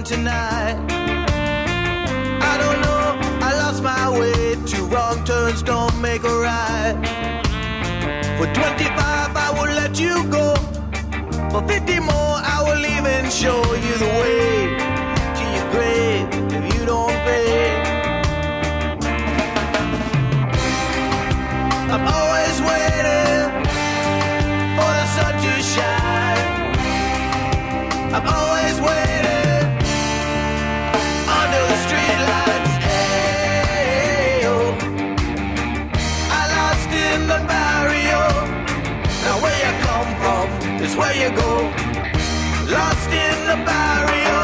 on tonight. I don't know, I lost my way. Two wrong turns don't make a right. For 25 I will let you go. For 50 more I will even show you the way to your grave if you don't pay. I'm always waiting for the sun to shine. I'm always waiting under the streetlights. Hey, oh, I lost in the barrio. Now where you come from is where you go. Lost in the barrio.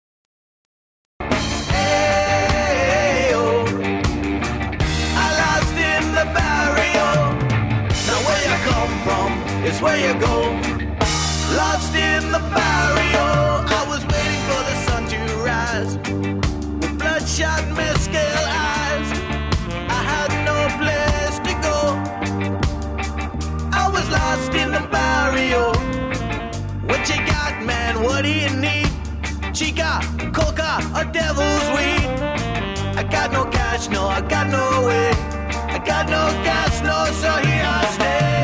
Hey, oh, I lost in the barrio. Now where you come from is where you go. Lost in the barrio. I was waiting for the sun to rise with bloodshot mescal eyes. I had no place to go. I was lost in the barrio. What you got, man? What do you need? Chica, coca, or devil's weed? I got no cash, no, I got no way. I got no gas, no, so here I stay.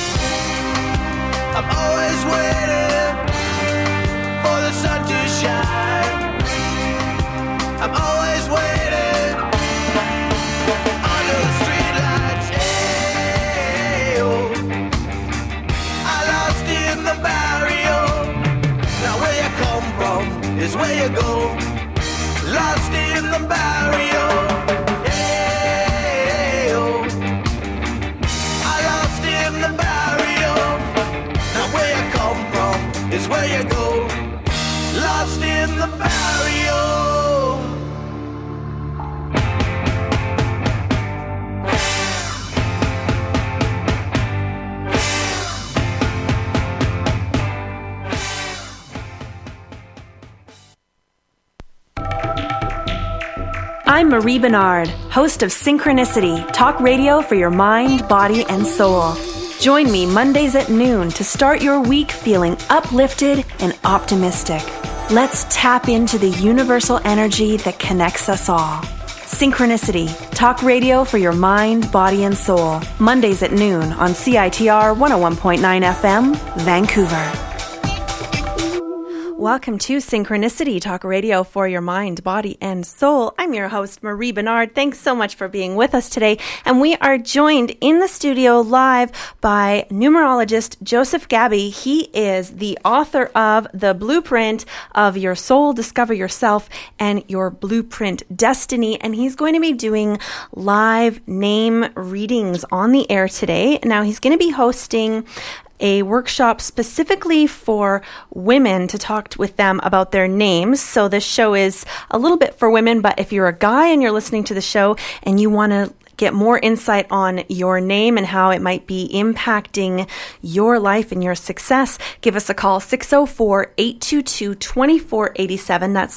I'm always waiting for the sun to shine. I'm always waiting under the streetlights. Hey, oh, I lost in the barrio. Now where you come from is where you go. Lost in the barrio. Hey, oh, I lost in the barrio. Now where you come from is where you go. Lost in the barrio. I'm Marie Bernard, host of Synchronicity, talk radio for your mind, body, and soul. Join me Mondays at noon to start your week feeling uplifted and optimistic. Let's tap into the universal energy that connects us all. Synchronicity, talk radio for your mind, body, and soul. Mondays at noon on CITR 101.9 FM, Vancouver. Welcome to Synchronicity, talk radio for your mind, body, and soul. I'm your host, Marie Bernard. Thanks so much for being with us today. And we are joined in the studio live by numerologist Joseph Gabby. He is the author of The Blueprint of Your Soul, Discover Yourself, and Your Blueprint Destiny. And he's going to be doing live name readings on the air today. Now, he's going to be hosting a workshop specifically for women to talk with them about their names. So this show is a little bit for women, but if you're a guy and you're listening to the show and you want to get more insight on your name and how it might be impacting your life and your success, give us a call, 604-822-2487. That's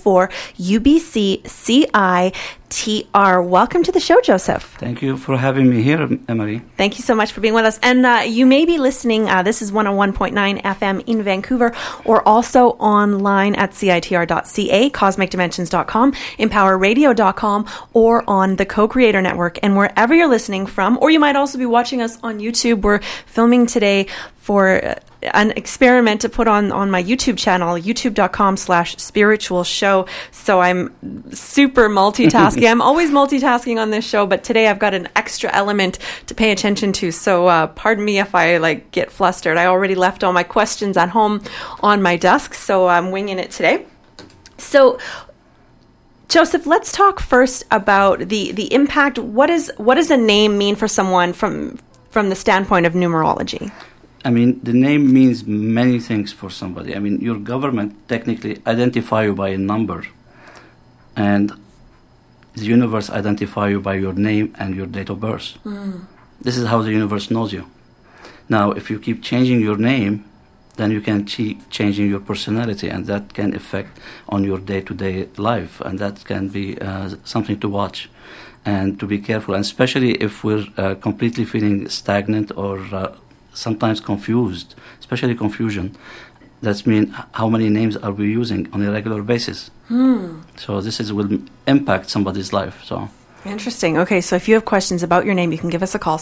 604-UBC-CITR. Welcome to the show, Joseph. Thank you for having me here, Emily. Thank you so much for being with us. And you may be listening, this is 101.9 FM in Vancouver, or also online at CITR.ca, CosmicDimensions.com, EmpowerRadio.com, or on the Co-Creator Network. And wherever you're listening from, or you might also be watching us on YouTube. We're filming today for an experiment to put on my YouTube channel, youtube.com/spiritual show. So I'm super multitasking. I'm always multitasking on this show, but today I've got an extra element to pay attention to. So pardon me if I get flustered. I already left all my questions at home on my desk, so I'm winging it today. So Joseph, let's talk first about the impact. What does a name mean for someone from the standpoint of numerology? I mean, the name means many things for somebody. I mean, your government technically identify you by a number, and the universe identify you by your name and your date of birth. This is how the universe knows you. Now, if you keep changing your name, then you can keep changing your personality, and that can affect on your day-to-day life, and that can be something to watch and to be careful, and especially if we're completely feeling stagnant or sometimes confused, especially confusion. That means how many names are we using on a regular basis. So this will impact somebody's life. So. Interesting. Okay, so if you have questions about your name, you can give us a call,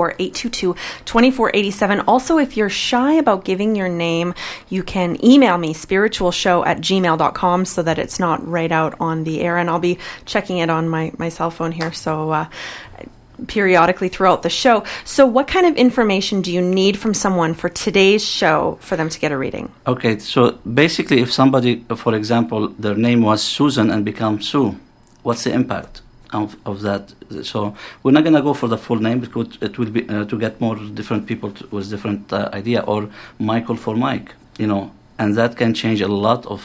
604-822-2487. Also, if you're shy about giving your name, you can email me, spiritualshow@gmail.com, so that it's not right out on the air. And I'll be checking it on my cell phone here, so periodically throughout the show. So what kind of information do you need from someone for today's show for them to get a reading? Okay, so basically if somebody, for example, their name was Susan and becomes Sue, what's the impact of that? So we're not going to go for the full name because it will be to get more different people with different idea, or Michael for Mike, and that can change a lot of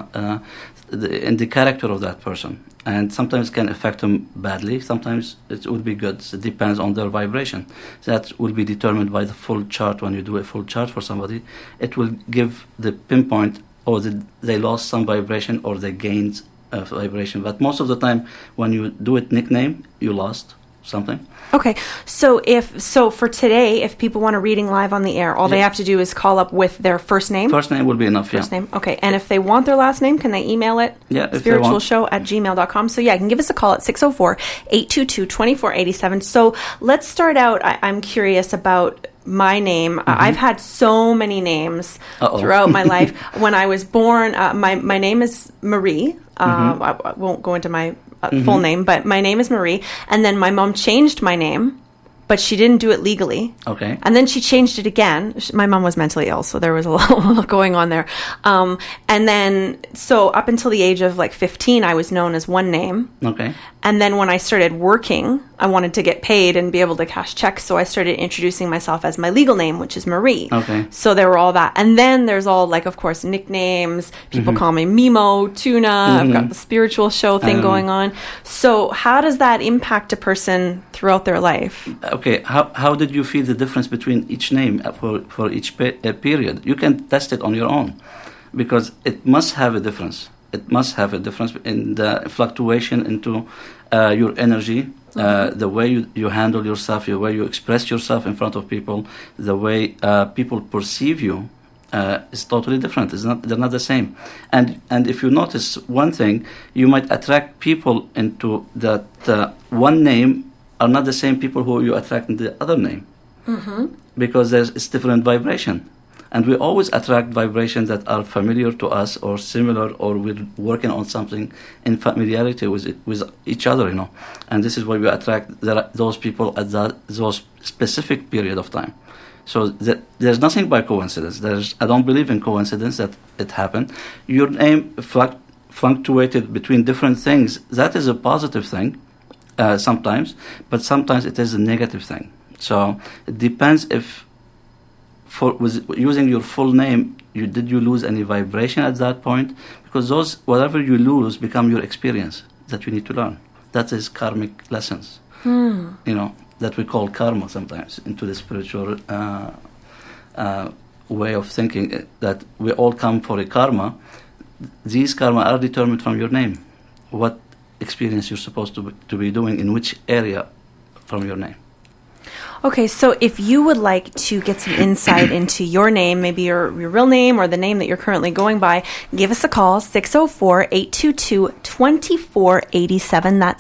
in the character of that person, and sometimes can affect them badly, sometimes it would be good. It depends on their vibration. That will be determined by the full chart. When you do a full chart for somebody, it will give the pinpoint, or they lost some vibration or they gained vibration. But most of the time when you do it nickname, you lost something. Okay, so for today, if people want a reading live on the air, all they have to do is call up with their first name? First name will be enough, First name, okay. And if they want their last name, can they email it? Yeah, if they want. spiritualshow@gmail.com. So yeah, you can give us a call at 604-822-2487. So let's start out. I'm curious about my name. I've had so many names throughout my life. When I was born, my name is Marie. I won't go into my full name, but my name is Marie. And then my mom changed my name, but she didn't do it legally. Okay. And then she changed it again. My mom was mentally ill, so there was a lot going on there. And then, so up until the age of like 15, I was known as one name. Okay. And then when I started working, I wanted to get paid and be able to cash checks, so I started introducing myself as my legal name, which is Marie. Okay. So there were all that. And then there's all, like, of course, nicknames. People call me Mimo, Tuna. I've got the spiritual show thing going on. So how does that impact a person throughout their life? Okay, how did you feel the difference between each name for each period? You can test it on your own, because it must have a difference. It must have a difference in the fluctuation into your energy, the way you handle yourself, the way you express yourself in front of people, the way people perceive you is totally different. They're not the same. And if you notice one thing, you might attract people into that one name are not the same people who you attract in the other name, because it's different vibration. And we always attract vibrations that are familiar to us or similar, or we're working on something in familiarity with each other, And this is why we attract those people at those specific period of time. So there's nothing by coincidence. I don't believe in coincidence that it happened. Your name fluctuated between different things. That is a positive thing sometimes, but sometimes it is a negative thing. So it depends if, with using your full name, did you lose any vibration at that point? Because whatever you lose become your experience that you need to learn. That is karmic lessons, that we call karma sometimes into the spiritual way of thinking, that we all come for a karma. These karma are determined from your name. What experience you're supposed to be doing in which area from your name. Okay, so if you would like to get some insight into your name, maybe your real name or the name that you're currently going by, give us a call, 604-822-2487. That's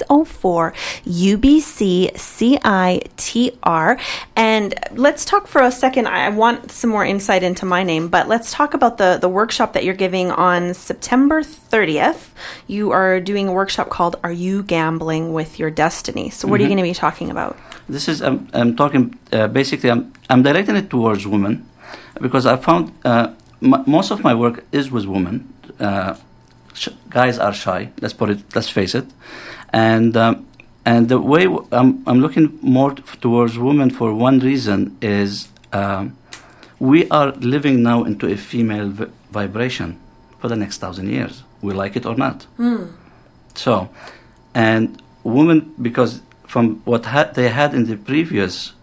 604-UBC-CITR. And let's talk for a second. I want some more insight into my name, but let's talk about the workshop that you're giving on September 30th. You are doing a workshop called Are You Gambling with Your Destiny? So what are you going to be talking about? This is, I'm talking, basically, I'm directing it towards women, because I found most of my work is with women. Guys are shy, let's face it. And the way I'm looking more towards women for one reason is we are living now into a female vibration for the next 1,000 years. We like it or not. So, and women, because from what they had in the previous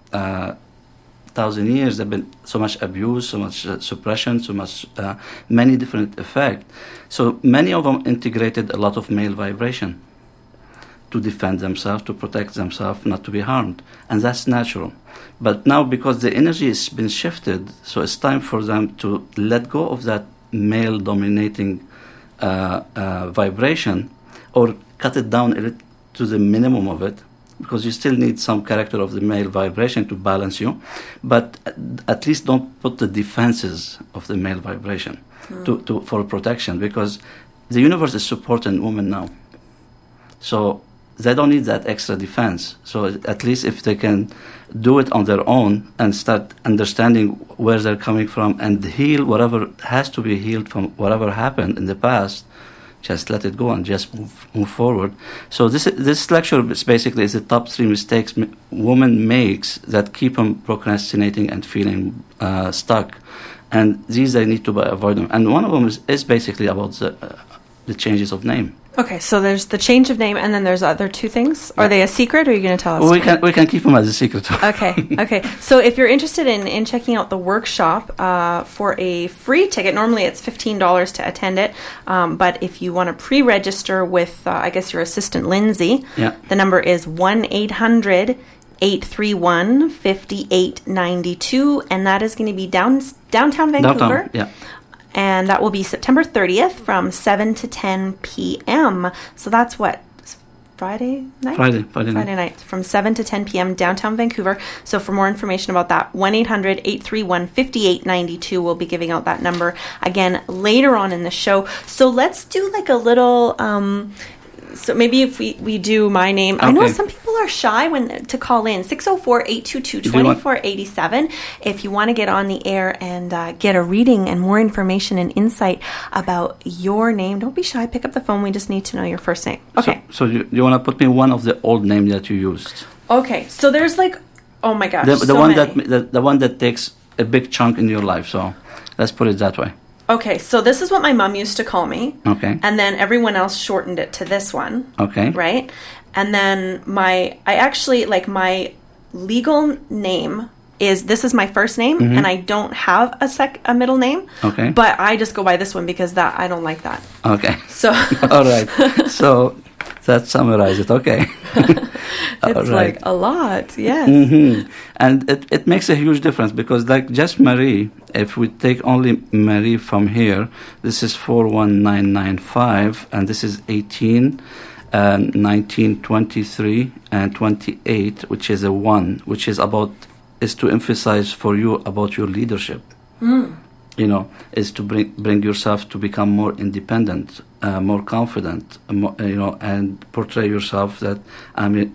1,000 years, there've been so much abuse, so much suppression, so much many different effects. So many of them integrated a lot of male vibration. to defend themselves, to protect themselves, not to be harmed. And that's natural. But now, because the energy has been shifted, so it's time for them to let go of that male-dominating vibration, or cut it down a little to the minimum of it, because you still need some character of the male vibration to balance you, but at least don't put the defenses of the male vibration for protection, because the universe is supporting women now. So they don't need that extra defense. So at least if they can do it on their own and start understanding where they're coming from and heal whatever has to be healed from whatever happened in the past, just let it go and just move forward. So this lecture is basically the top 3 mistakes women makes that keep them procrastinating and feeling stuck. And these they need to avoid them. And one of them is basically about the changes of name. Okay, so there's the change of name, and then there's other 2 things. Are they a secret, or are you going to tell us? We can keep them as a secret. Okay. So if you're interested in checking out the workshop for a free ticket, normally it's $15 to attend it. But if you want to pre-register with, I guess, your assistant, Lindsay, the number is 1-800-831-5892, and that is going to be downtown Vancouver. And that will be September 30th from 7 to 10 p.m. So that's what? Friday night? Friday night from 7 to 10 p.m. downtown Vancouver. So for more information about that, 1-800-831-5892. We'll be giving out that number again later on in the show. So let's do like a little... so maybe if we do my name. Okay. I know some people are shy to call in. 604-822-2487 if you want to get on the air and get a reading and more information and insight about your name. Don't be shy. Pick up the phone. We just need to know your first name. Okay. So you want to put me one of the old names that you used? Okay. So there's like, oh my gosh, the one that takes a big chunk in your life. So let's put it that way. Okay, so this is what my mom used to call me. Okay. And then everyone else shortened it to this one. Okay. Right? And then my legal name this is my first name, and I don't have a middle name. Okay. But I just go by this one because I don't like that. Okay. So. All right. So that summarizes it. Okay. It's like a lot, yes. Mm-hmm. And it makes a huge difference because, like, just Marie, if we take only Marie from here, this is 41995, and this is 18, 19, 23, and 28, which is a 1, which is to emphasize for you about your leadership. Is to bring yourself to become more independent, more confident, and portray yourself that I'm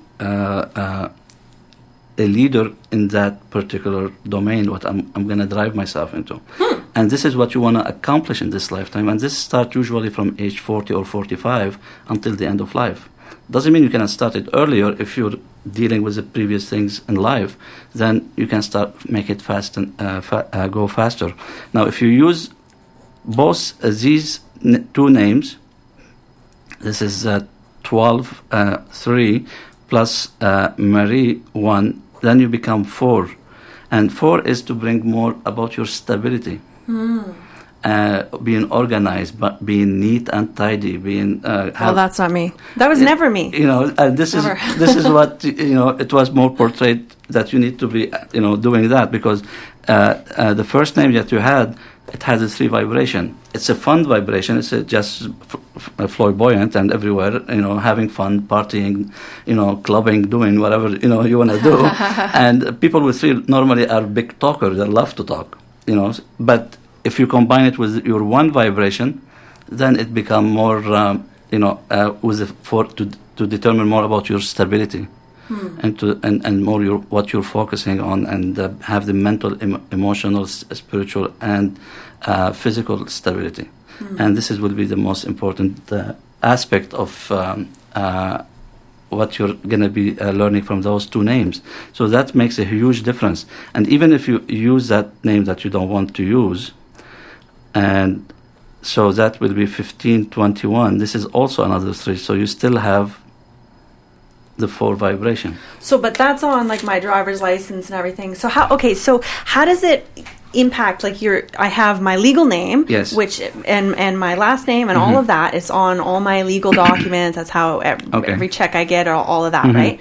a leader in that particular domain, what I'm going to drive myself into. And this is what you want to accomplish in this lifetime. And this starts usually from age 40 or 45 until the end of life. Doesn't mean you cannot start it earlier. If you're dealing with the previous things in life, then you can make it fast and go faster. Now, if you use both these 2 names, this is 12, 3 plus Marie 1, then you become 4. And 4 is to bring more about your stability. Being organized, but being neat and tidy, being. Well, that's not me. That was never me. And this is what it was more portrayed that you need to be, doing that because the first name that you had, it has a 3 vibration. It's a fun vibration. It's just flamboyant and everywhere, having fun, partying, clubbing, doing whatever you want to do. And people with 3 normally are big talkers. They love to talk, but. If you combine it with your 1 vibration, then it becomes more, with to determine more about your stability, and more what you're focusing on, and have the mental, emotional, spiritual, and physical stability. And this will be the most important aspect of what you're going to be learning from those 2 names. So that makes a huge difference. And even if you use that name that you don't want to use. And so that will be 1521. This is also another 3. So you still have the 4 vibration. So, but that's on like my driver's license and everything. So how does it impact, like I have my legal name, Yes. which and my last name and all of that is on all my legal documents. That's how every check I get, or all of that, right?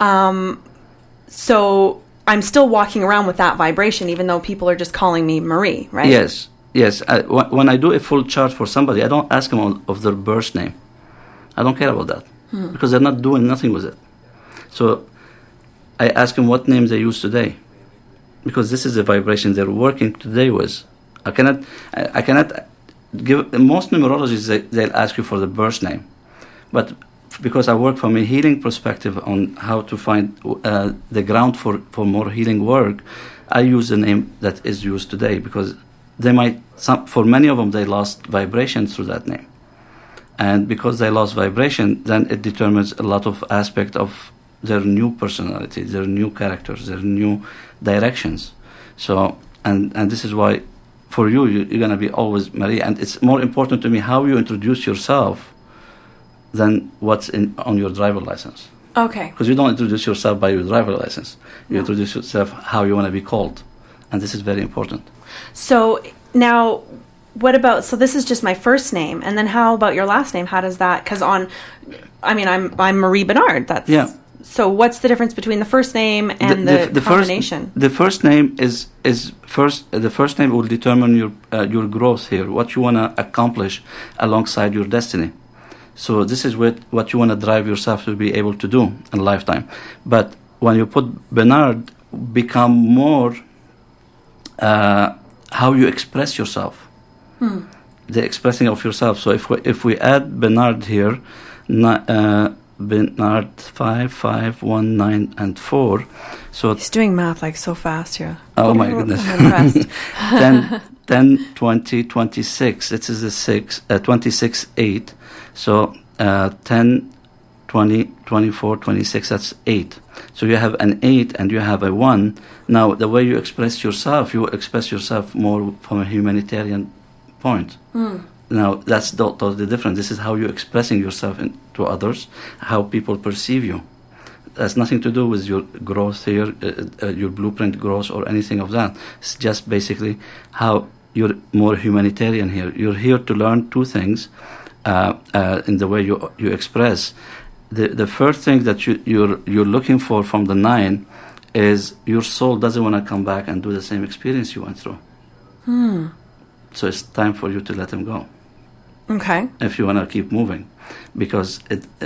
So I'm still walking around with that vibration, even though people are just calling me Marie, right? Yes. When I do a full chart for somebody, I don't ask them of their birth name. I don't care about that because they're not doing nothing with it. So I ask them what name they use today, because this is the vibration they're working today with. I cannot give. Most numerologists, they'll ask you for the birth name, but because I work from a healing perspective on how to find the ground for more healing work, I use the name that is used today, because for many of them, they lost vibration through that name. And because they lost vibration, then it determines a lot of aspect of their new personality, their new characters, their new directions. So, and this is why for you're going to be always Marie. And it's more important to me how you introduce yourself than what's on your driver license. Okay. Because you don't introduce yourself by your driver license. You introduce yourself how you want to be called. And this is very important. So now, what about, so this is just my first name, and then how about your last name? How does that, because I'm Marie Bernard. That's, so what's the difference between the first name and the combination? The first name the first name will determine your growth here, what you want to accomplish alongside your destiny. So this is what you want to drive yourself to be able to do in a lifetime. But when you put Bernard, become more how you express yourself, the expressing of yourself. So if we add Bernard here, Bernard 5, 5, 1, 9, and 4. So he's doing math like so fast here. Oh my goodness! I'm impressed. 10, 20, 26. This is a 6, 26, 8. So 10, 20, 24, 26. That's 8. So you have an 8 and you have a 1. Now the way you express yourself more from a humanitarian point. Now that's totally different. This is how you're expressing yourself to others, how people perceive you. That's nothing to do with your growth here, your blueprint growth or anything of that. It's just basically how you're more humanitarian here. You're here to learn two things in the way you express. The first thing that you're looking for from the 9 is your soul doesn't want to come back and do the same experience you went through. So it's time for you to let him go. Okay. If you want to keep moving, because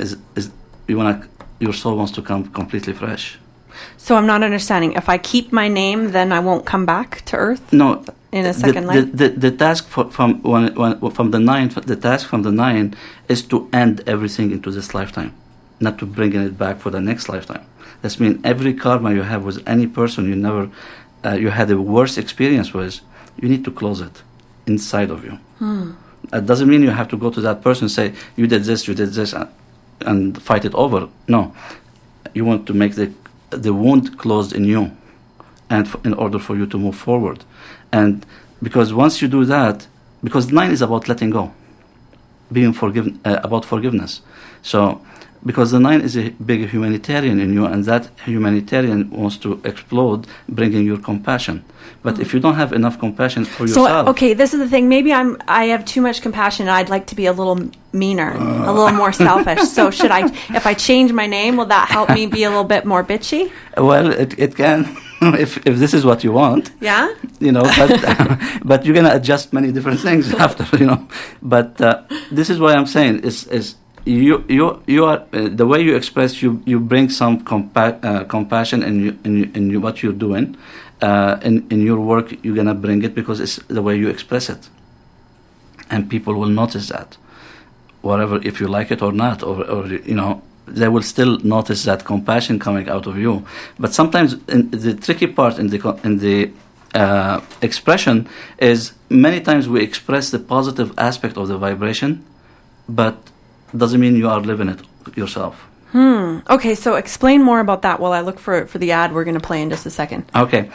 your soul wants to come completely fresh. So I'm not understanding. If I keep my name, then I won't come back to Earth. No. In a second life. The task from the 9, the task from the 9 is to end everything into this lifetime, not to bring it back for the next lifetime. That means every karma you have with any person you had a worse experience with, you need to close it inside of you. It doesn't mean you have to go to that person and say, you did this, and fight it over. No. You want to make the wound closed in you, and in order for you to move forward. And because once you do that, because 9 is about letting go, being forgiven, about forgiveness. So, because the 9 is a big humanitarian in you, and that humanitarian wants to explode, bringing your compassion. But if you don't have enough compassion for yourself... So, okay, this is the thing. Maybe I have too much compassion, and I'd like to be a little meaner, a little more selfish. So if I change my name, will that help me be a little bit more bitchy? Well, it can, if this is what you want. Yeah? But you're going to adjust many different things after, But this is what I'm saying, is you are the way you express, you bring some compassion in what you're doing, in your work. You're gonna bring it because it's the way you express it, and people will notice that, whatever, if you like it or not, or they will still notice that compassion coming out of you. But sometimes the tricky part in the expression is many times we express the positive aspect of the vibration, but doesn't mean you are living it yourself. Okay, so explain more about that while I look for the ad we're going to play in just a second. Okay,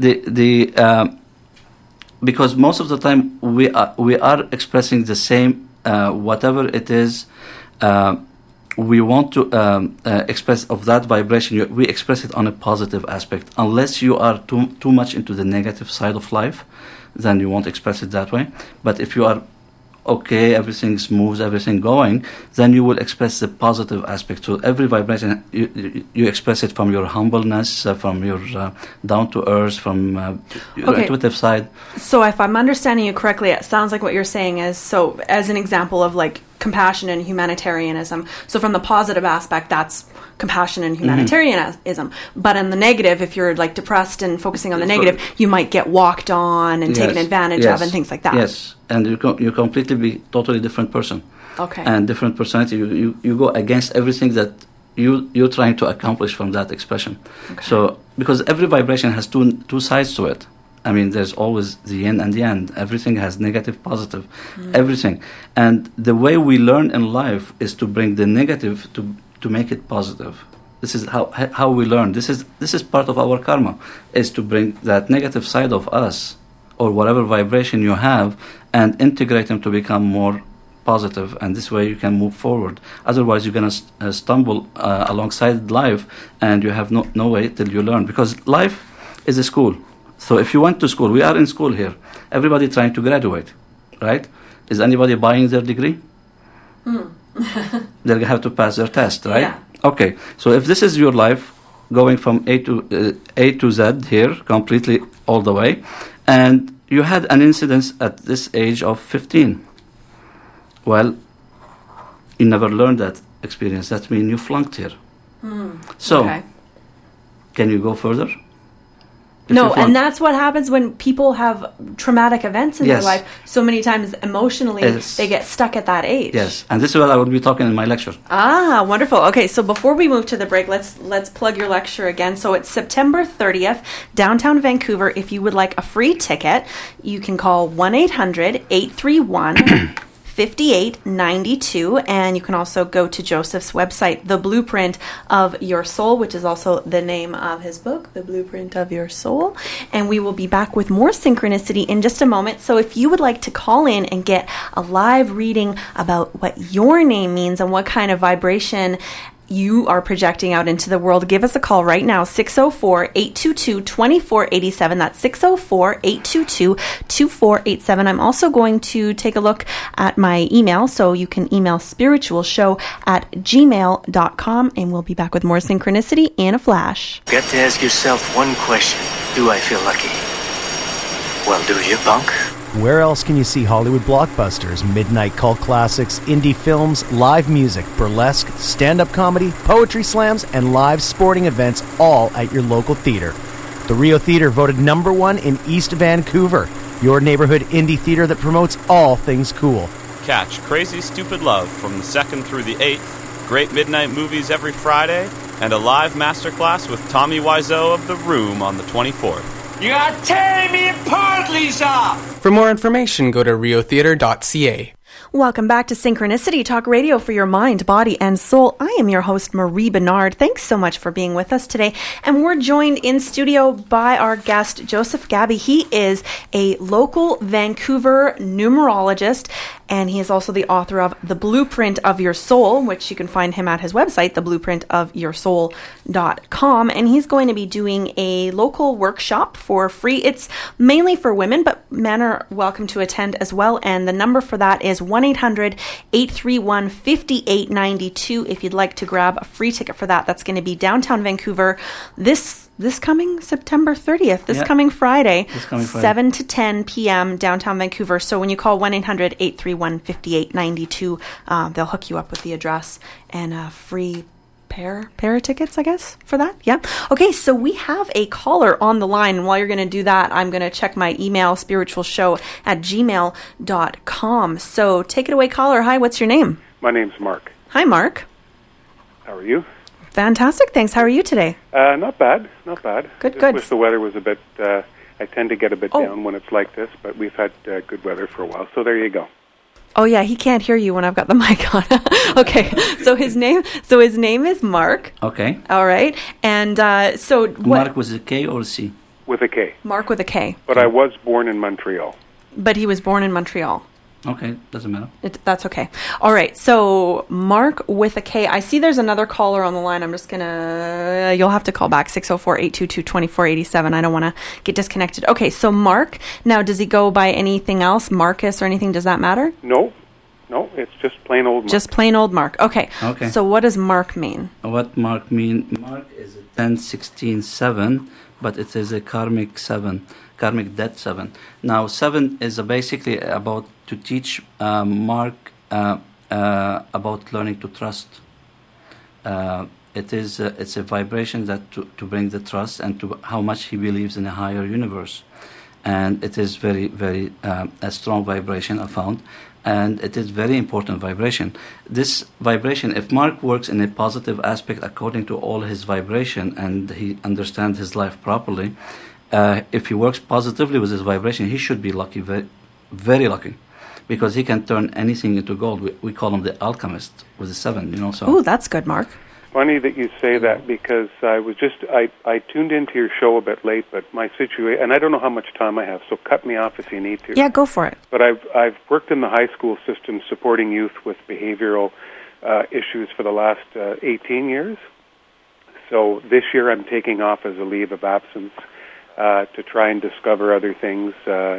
because most of the time we are expressing the same whatever it is we want to express of that vibration, we express it on a positive aspect. Unless you are too much into the negative side of life, then you won't express it that way. But if you are okay, everything smooth, everything going, then you will express the positive aspect. So every vibration, you express it from your humbleness, from your down to earth, from your intuitive side. So if I'm understanding you correctly, it sounds like what you're saying is, so as an example of like compassion and humanitarianism, so from the positive aspect, that's compassion and humanitarianism. But in the negative, if you're like depressed and focusing on the negative, you might get walked on and taken advantage of and things like that. Yes, and you completely be totally different person. Okay. And different personality. You go against everything that you're trying to accomplish from that expression. Okay. So because every vibration has two sides to it. I mean, there's always the yin and the yang. Everything has negative, positive, everything. And the way we learn in life is to bring the negative to make it positive. This is how we learn. This is part of our karma, is to bring that negative side of us, or whatever vibration you have, and integrate them to become more positive. And this way you can move forward. Otherwise, you're going to stumble alongside life, and you have no way till you learn. Because life is a school. So if you went to school, we are in school here. Everybody trying to graduate, right? Is anybody buying their degree? They'll have to pass their test, right? Yeah. Okay. So if this is your life, going from A to Z here, completely all the way, and you had an incident at this age of 15, well, you never learned that experience. That means you flunked here. So, can you go further? No, and that's what happens when people have traumatic events in their life. So many times, emotionally, they get stuck at that age. Yes, and this is what I will be talking in my lecture. Ah, wonderful. Okay, so before we move to the break, let's plug your lecture again. So it's September 30th, downtown Vancouver. If you would like a free ticket, you can call 1-800-831 5892, and you can also go to Joseph's website, The Blueprint of Your Soul, which is also the name of his book, The Blueprint of Your Soul. And we will be back with more synchronicity in just a moment. So if you would like to call in and get a live reading about what your name means and what kind of vibration you are projecting out into the world, give us a call right now, 604-822-2487. That's 604-822-2487. I'm also going to take a look at my email, so you can email spiritualshow@gmail.com, and we'll be back with more synchronicity in a flash. Got to ask yourself one question. Do I feel lucky? Well, do you, punk? Where else can you see Hollywood blockbusters, midnight cult classics, indie films, live music, burlesque, stand-up comedy, poetry slams, and live sporting events, all at your local theater? The Rio Theater voted #1 in East Vancouver, your neighborhood indie theater that promotes all things cool. Catch Crazy Stupid Love from the 2nd through the 8th, great midnight movies every Friday, and a live masterclass with Tommy Wiseau of The Room on the 24th. You are tearing me apart, Lisa! For more information, go to riotheater.ca. Welcome back to Synchronicity Talk Radio for your mind, body, and soul. I am your host, Marie Bernard. Thanks so much for being with us today. And we're joined in studio by our guest, Joseph Gabby. He is a local Vancouver numerologist, and he is also the author of The Blueprint of Your Soul, which you can find him at his website, theblueprintofyoursoul.com. And he's going to be doing a local workshop for free. It's mainly for women, but men are welcome to attend as well. And the number for that is 1-800-831-5892. If you'd like to grab a free ticket for that, that's going to be downtown Vancouver this coming September 30th, this coming Friday, 7 to 10 p.m. downtown Vancouver. So when you call 1-800-831-5892, they'll hook you up with the address and a free pair of tickets, I guess, for that. Yeah. Okay, so we have a caller on the line. While you're going to do that, I'm going to check my email, spiritualshow@gmail.com. So take it away, caller. Hi, what's your name? My name's Mark. Hi, Mark. How are you? Fantastic, thanks. How are you today? Not bad. Good. Wish the weather was a bit, I tend to get a bit down when it's like this, but we've had good weather for a while, so there you go. Oh yeah, he can't hear you when I've got the mic on. Okay, so his name is Mark. Okay. All right, and so what? Mark with a K or a C? With a K. Mark with a K. But I was born in Montreal. But he was born in Montreal. Okay, doesn't matter. That's okay. All right. So Mark with a K. I see there's another caller on the line. I'm just you'll have to call back 604-822-2487. I don't want to get disconnected. Okay. So Mark, now does he go by anything else? Marcus or anything? Does that matter? No, it's just plain old Mark. Just plain old Mark. Okay. Okay. So what does Mark mean? What Mark mean? Mark is a 10-16-7, but it is a karmic 7. Karmic debt 7. Now 7 is basically about to teach Mark about learning to trust. It's a vibration that to bring the trust and to how much he believes in a higher universe, and it is very very a strong vibration I found, and it is very important vibration. This vibration, if Mark works in a positive aspect according to all his vibration and he understands his life properly. If he works positively with his vibration, he should be lucky, very, very lucky, because he can turn anything into gold. We call him the alchemist with the 7, So. Ooh, that's good, Mark. Funny that you say that, because I tuned into your show a bit late, but my situation, and I don't know how much time I have, so cut me off if you need to. Yeah, go for it. But I've worked in the high school system supporting youth with behavioral issues for the last 18 years. So this year I'm taking off as a leave of absence to try and discover other things.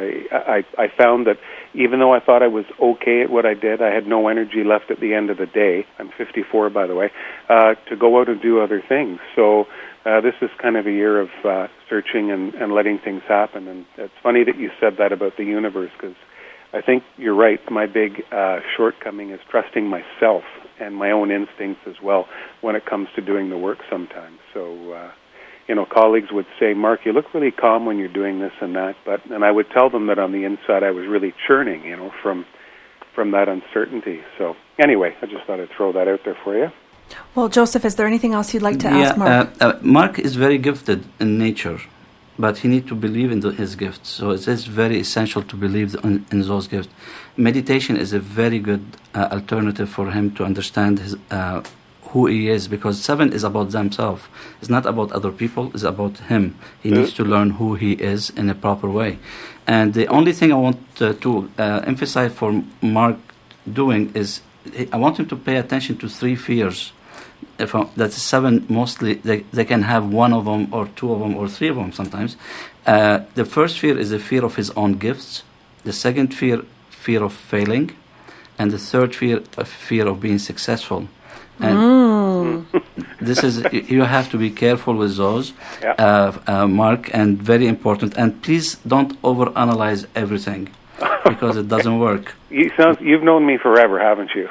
I found that even though I thought I was okay at what I did, I had no energy left at the end of the day. I'm 54, by the way, to go out and do other things. So this is kind of a year of searching and letting things happen. And it's funny that you said that about the universe, because I think you're right. My big shortcoming is trusting myself and my own instincts as well when it comes to doing the work sometimes. So colleagues would say, Mark, you look really calm when you're doing this and that, and I would tell them that on the inside I was really churning, from that uncertainty. So anyway, I just thought I'd throw that out there for you. Well, Joseph, is there anything else you'd like to ask Mark? Mark is very gifted in nature, but he needs to believe in his gifts. So it is very essential to believe in those gifts. Meditation is a very good alternative for him to understand who he is, because 7 is about themselves. It's not about other people, it's about him. He needs to learn who he is in a proper way. And the only thing I want to emphasize for Mark doing is I want him to pay attention to 3 fears. That's 7 mostly, they can have one of them or 2 of them or 3 of them sometimes. The first fear is the fear of his own gifts. The second fear of failing. And the third fear of being successful. And this is, you have to be careful with those, Mark, and very important. And please don't overanalyze everything, because it doesn't work. You've known me forever, haven't you?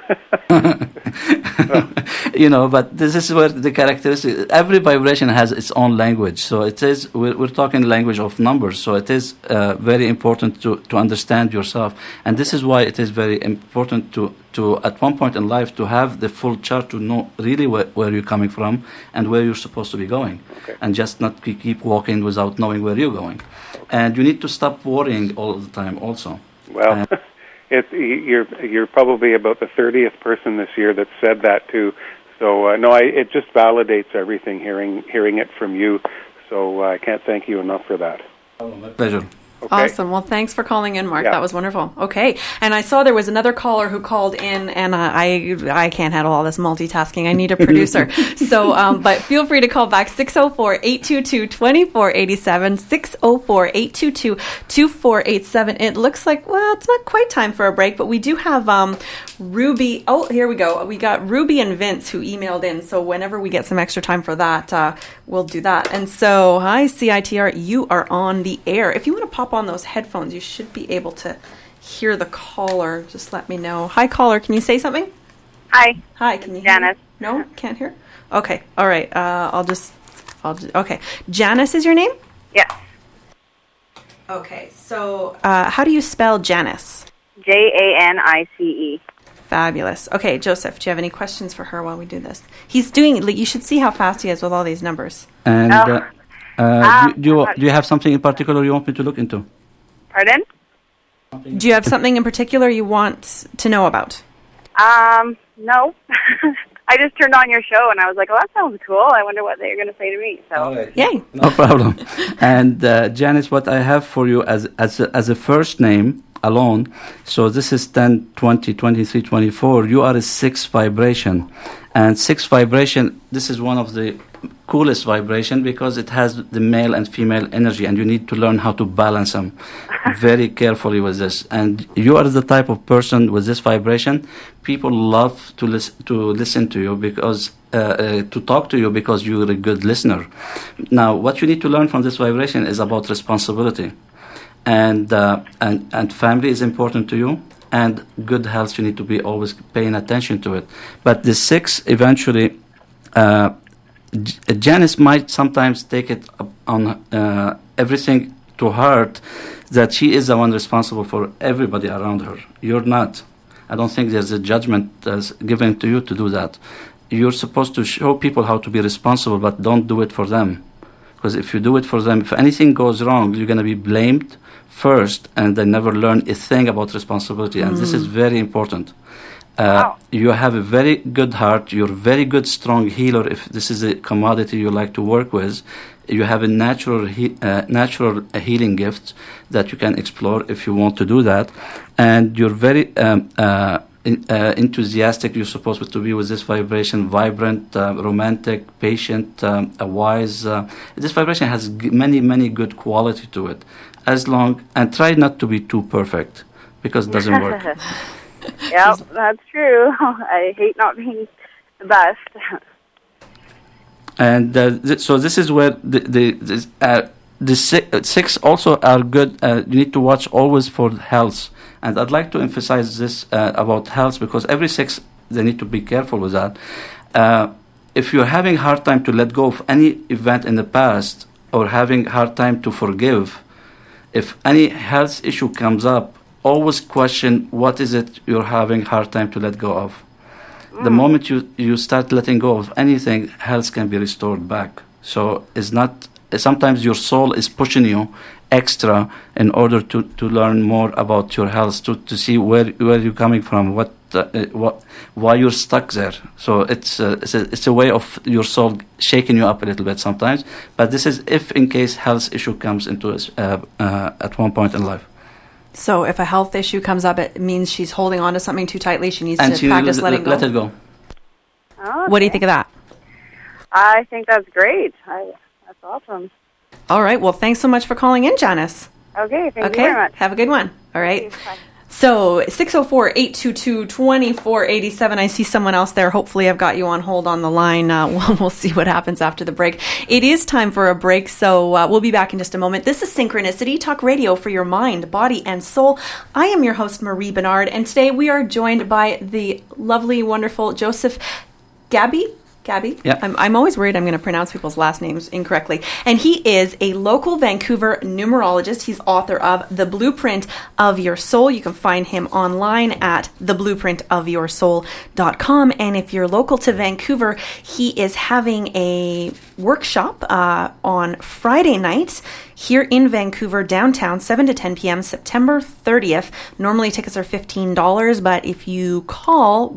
But this is where the characteristic. Every vibration has its own language. So it is. We're talking language of numbers. So it is very important to understand yourself, and this is why it is very important to at one point in life to have the full chart to know really where you're coming from and where you're supposed to be going, and just not keep walking without knowing where you're going. And you need to stop worrying all the time. Also. Well. You're probably about the 30th person this year that said that too. So it just validates everything hearing it from you. So I can't thank you enough for that. Oh, my pleasure. Okay. Awesome. Well, thanks for calling in, Mark. Yeah. That was wonderful. Okay. And I saw there was another caller who called in, and I can't handle all this multitasking. I need a producer. So, but feel free to call back 604-822-2487, 604-822-2487. It looks like, well, it's not quite time for a break, but we do have Ruby. Oh, here we go. We got Ruby and Vince who emailed in. So whenever we get some extra time for that, we'll do that. And so, hi, CITR, you are on the air. If you want to pop on those headphones, you should be able to hear the caller. Just let me know. Hi, caller. Can you say something? Hi. Hi. Can you hear Janice? Me? No, can't hear. Okay. All right. I'll just. Okay. Janice is your name? Yes. Okay. So, how do you spell Janice? Janice. Fabulous. Okay, Joseph, do you have any questions for her while we do this? He's doing. You should see how fast he is with all these numbers. And. Do you have something in particular you want me to look into? Pardon? Do you have something in particular you want to know about? No. I just turned on your show and I was like, oh, that sounds cool. I wonder what they're going to say to me. So, right. Yay. No problem. And Janice, what I have for you as a first name, alone. So this is 10, 20, 23, 24. You are a 6 vibration. And 6 vibration, this is one of the coolest vibration because it has the male and female energy, and you need to learn how to balance them very carefully with this. And you are the type of person with this vibration. People love to listen to you because to talk to you because you're a good listener. Now, what you need to learn from this vibration is about responsibility, and family is important to you, and good health. You need to be always paying attention to it. But the 6 eventually. Janice might sometimes take it on everything to heart that she is the one responsible for everybody around her. You're not. I don't think there's a judgment given to you to do that. You're supposed to show people how to be responsible, but don't do it for them. Because if you do it for them, if anything goes wrong, you're going to be blamed first, and they never learn a thing about responsibility. And this is very important. You have a very good heart. You're a very good, strong healer. If this is a commodity you like to work with, you have a natural healing gift that you can explore if you want to do that. And you're very enthusiastic. You're supposed to be with this vibration, vibrant, romantic, patient, wise. This vibration has many, many good quality to it. And try not to be too perfect, because it doesn't work. Yeah, that's true. I hate not being the best. And so this is where the 6 also are good. You need to watch always for health. And I'd like to emphasize this about health, because every 6, they need to be careful with that. If you're having a hard time to let go of any event in the past, or having a hard time to forgive, if any health issue comes up, always question what is it you're having a hard time to let go of. The moment you start letting go of anything, health can be restored back. So it's not. Sometimes your soul is pushing you extra in order to learn more about your health, to see where you're coming from, why you're stuck there. So it's a way of your soul shaking you up a little bit sometimes. But this is if in case health issue comes into us at one point in life. So if a health issue comes up, it means she's holding on to something too tightly. She needs to practice letting go. Let it go. Okay. What do you think of that? I think that's great. That's awesome. All right. Well, thanks so much for calling in, Janice. Okay. Thank you very much. Have a good one. All right. Bye. So 604-822-2487. I see someone else there. Hopefully I've got you on hold on the line. We'll see what happens after the break. It is time for a break, so we'll be back in just a moment. This is Synchronicity, talk radio for your mind, body, and soul. I am your host, Marie Bernard, and today we are joined by the lovely, wonderful Joseph Gabby. Yeah. I'm always worried I'm going to pronounce people's last names incorrectly. And he is a local Vancouver numerologist. He's author of The Blueprint of Your Soul. You can find him online at theblueprintofyoursoul.com. And if you're local to Vancouver, he is having a workshop on Friday night here in Vancouver, downtown, 7 to 10 p.m., September 30th. Normally tickets are $15, but if you call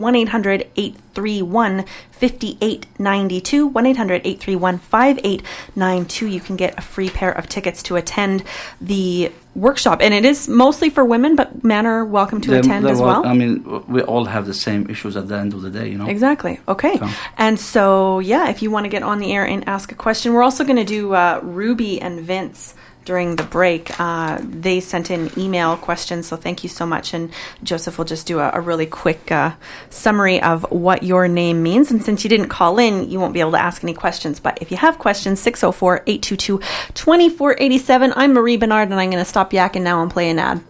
1-800-831-5892, 1-800-831-5892, you can get a free pair of tickets to attend the workshop. And it is mostly for women, but men are welcome to attend as well. I mean, we all have the same issues at the end of the day, you know? Exactly. Okay. And so, yeah, if you want to get on the air and ask a question, we're also going to do Ruby and Vince during the break. They sent in email questions, so thank you so much. And Joseph will just do a really quick summary of what your name means. And since you didn't call in, you won't be able to ask any questions. But if you have questions, 604-822-2487. I'm Marie Bernard, and I'm going to stop yakking now and play an ad.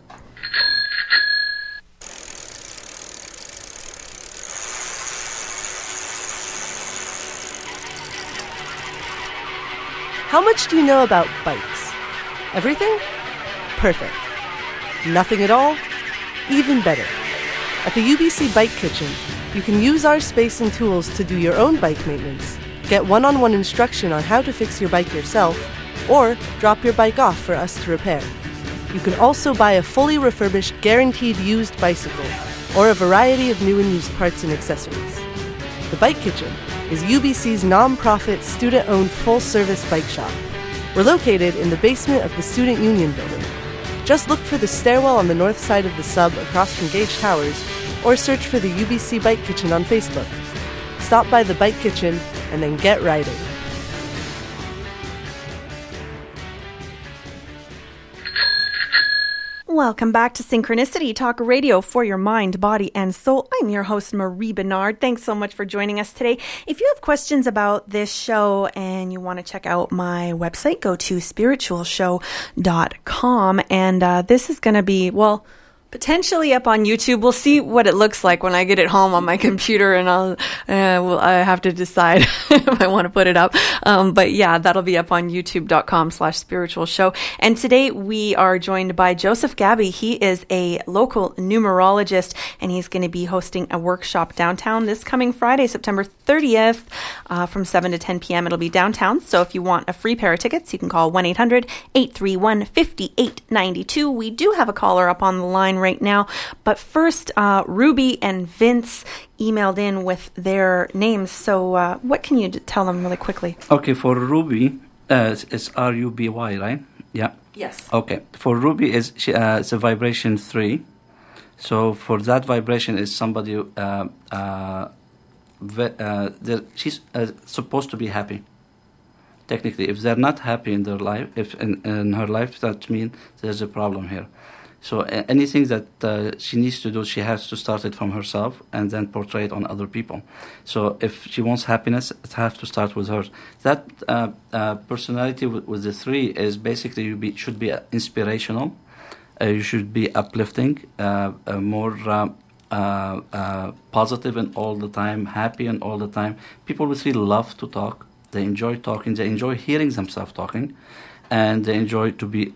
How much do you know about bikes? Everything? Perfect. Nothing at all? Even better. At the UBC Bike Kitchen, you can use our space and tools to do your own bike maintenance, get one-on-one instruction on how to fix your bike yourself, or drop your bike off for us to repair. You can also buy a fully refurbished, guaranteed used bicycle, or a variety of new and used parts and accessories. The Bike Kitchen is UBC's non-profit, student-owned full-service bike shop. We're located in the basement of the Student Union building, Just look for the stairwell on the north side of the sub across from Gage Towers, or search for the UBC Bike Kitchen on Facebook. Stop by the Bike Kitchen and then get riding. Welcome back to Synchronicity Talk Radio for your mind, body, and soul. I'm your host, Marie Bernard. Thanks so much for joining us today. If you have questions about this show and you want to check out my website, go to spiritualshow.com. And this is going to be, well, potentially up on YouTube. We'll see what it looks like when I get it home on my computer, and I have to decide if I want to put it up. But yeah, that'll be up on youtube.com/spiritual show. And today we are joined by Joseph Gabby. He is a local numerologist, and he's going to be hosting a workshop downtown this coming Friday, September 30th, from 7 to 10 p.m. It'll be downtown. So if you want a free pair of tickets, you can call 1-800-831-5892. We do have a caller up on the line right now, but first Ruby and Vince emailed in with their names, so what can you tell them really quickly? Okay, for Ruby, it's R-U-B-Y, right? Yeah. Yes. Okay, for Ruby, it's a vibration 3, so for that vibration is somebody she's supposed to be happy. Technically, if they're not happy in their life, if in her life, that means there's a problem here. So anything that she needs to do, she has to start it from herself and then portray it on other people. So if she wants happiness, it has to start with her. That personality with the 3 is basically you should be inspirational. You should be uplifting, more positive and all the time, happy and all the time. People with 3 love to talk. They enjoy talking. They enjoy hearing themselves talking, and they enjoy to be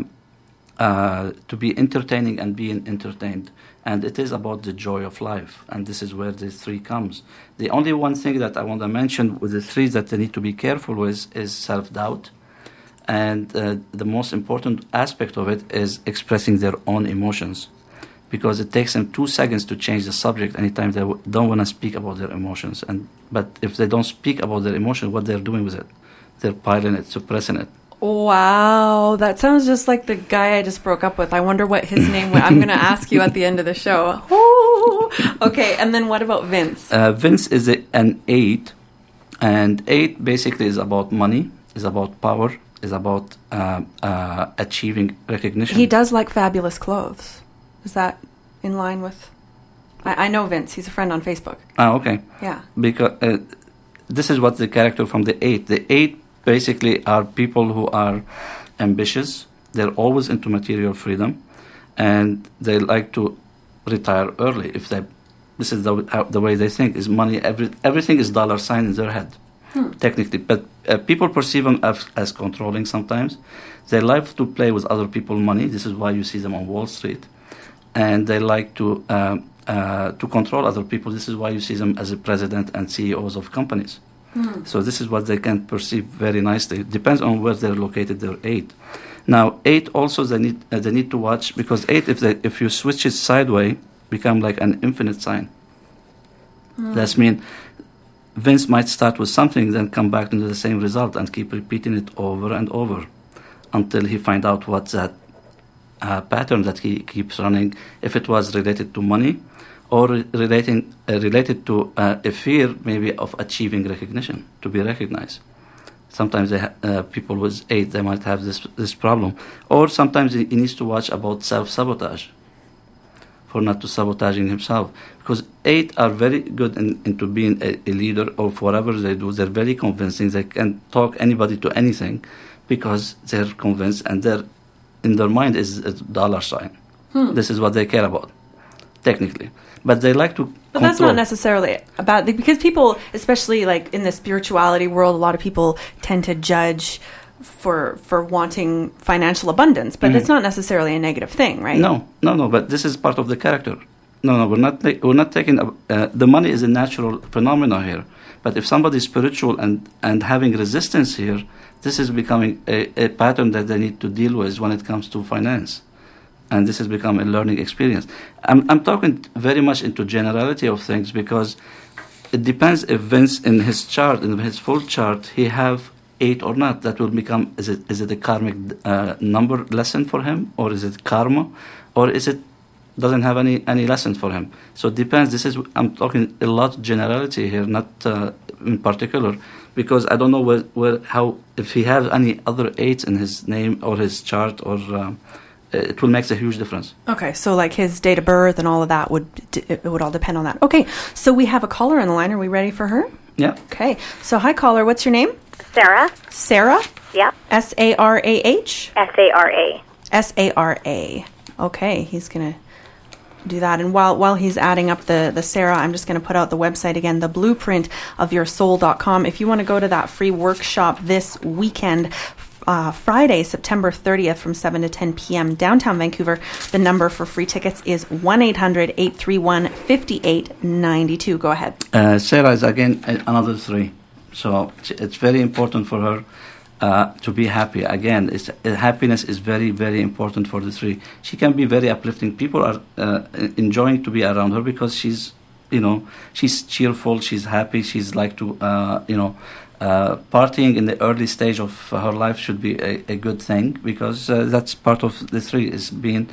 entertaining and being entertained. And it is about the joy of life, and this is where the 3 comes. The only one thing that I want to mention with the 3 that they need to be careful with is self-doubt, and the most important aspect of it is expressing their own emotions, because it takes them 2 seconds to change the subject anytime they don't want to speak about their emotions. But if they don't speak about their emotions, what they're doing with it, they're piling it, suppressing it. Wow, that sounds just like the guy I just broke up with. I wonder what his name was. I'm going to ask you at the end of the show. Ooh. Okay, and then what about Vince? Vince is an 8, and 8 basically is about money, is about power, is about achieving recognition. He does like fabulous clothes. Is that in line with... I know Vince. He's a friend on Facebook. Okay. Yeah. Because this is what the character from the 8. The 8 basically are people who are ambitious. They're always into material freedom, and they like to retire early. This is the way they think. Is money? Everything is dollar sign in their head, technically. But people perceive them as controlling sometimes. They like to play with other people's money. This is why you see them on Wall Street, and they like to control other people. This is why you see them as a president and CEOs of companies. So this is what they can perceive very nicely. It depends on where they're located. They're 8. Now 8 also they need to watch, because 8 if you switch it sideways become like an infinite sign. That means Vince might start with something, then come back into the same result and keep repeating it over and over until he find out what's that pattern that he keeps running. If it was related to money, or related to a fear maybe of achieving recognition, to be recognized. Sometimes people with 8, they might have this problem. Or sometimes he needs to watch about self-sabotage, for not to sabotaging himself. Because 8 are very good into being a leader, or for whatever they do. They're very convincing. They can talk anybody to anything because they're convinced, and in their mind is a dollar sign. This is what they care about, technically. But they like to But that's not necessarily about... Because people, especially like in the spirituality world, a lot of people tend to judge for wanting financial abundance. But it's not necessarily a negative thing, right? No. But this is part of the character. No, we're not taking... the money is a natural phenomenon here. But if somebody is spiritual and having resistance here, this is becoming a pattern that they need to deal with when it comes to finance. And this has become a learning experience. I'm talking very much into generality of things, because it depends if Vince in his chart, in his full chart, he have 8 or not, that will become, is it a karmic number lesson for him, or is it karma, or is it doesn't have any lessons for him? So it depends. I'm talking a lot generality here, not in particular, because I don't know how if he has any other 8s in his name or his chart, or it will make a huge difference. Okay, so like his date of birth and all of that it would all depend on that. Okay, so we have a caller on the line. Are we ready for her? Yeah. Okay, so hi caller, what's your name? Sarah. Sarah? Yeah. S-A-R-A-H? S-A-R-A. S-A-R-A. Okay, he's going to do that. And while he's adding up the Sarah, I'm just going to put out the website again, theblueprintofyoursoul.com. If you want to go to that free workshop this weekend, Friday, September 30th from 7 to 10 p.m. downtown Vancouver, the number for free tickets is 1-800-831-5892. Go ahead. Sarah is again another 3. So it's very important for her to be happy. Again, happiness is very, very important for the 3. She can be very uplifting. People are enjoying to be around her because she's cheerful, she's happy, she's like to, partying in the early stage of her life should be a good thing, because that's part of the 3, is being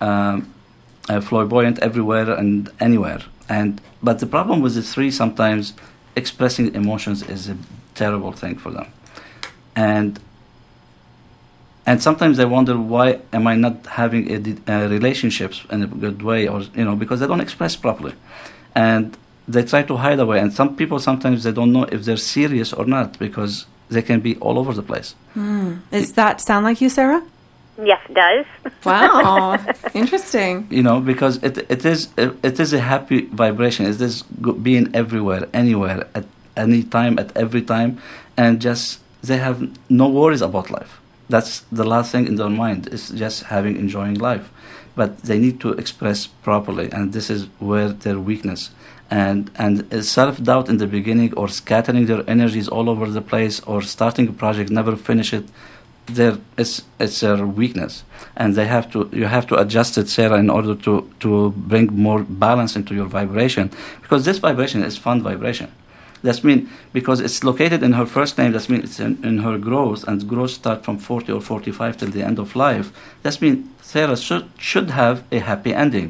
flamboyant everywhere and anywhere. But the problem with the 3, sometimes expressing emotions is a terrible thing for them. And sometimes they wonder, why am I not having relationships in a good way, or because they don't express properly, and they try to hide away. And some people sometimes they don't know if they're serious or not, because they can be all over the place. Does that sound like you, Sarah? Yes, it does. Wow, interesting. Because it is a happy vibration. It is being everywhere, anywhere, at any time, at every time, and just they have no worries about life. That's the last thing in their mind, is just enjoying life. But they need to express properly, and this is where their weakness and self-doubt in the beginning, or scattering their energies all over the place, or starting a project, never finish it. It's their weakness, and you have to adjust it, Sarah, in order to bring more balance into your vibration, because this vibration is fun vibration. That means, because it's located in her first name, that means it's in her growth, and growth starts from 40 or 45 till the end of life. That means Sarah should have a happy ending,